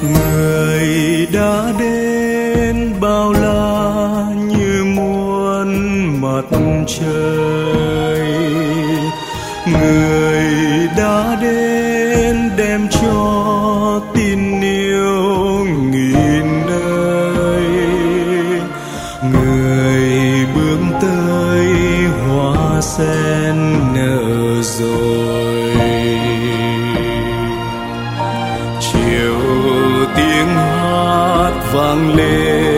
Người đã đến bao la như muôn mặt trời, người đã đến đem cho tin yêu nghìn nơi, người bước tới hoa sen nở rồi. Chiều tiếng hát vang lên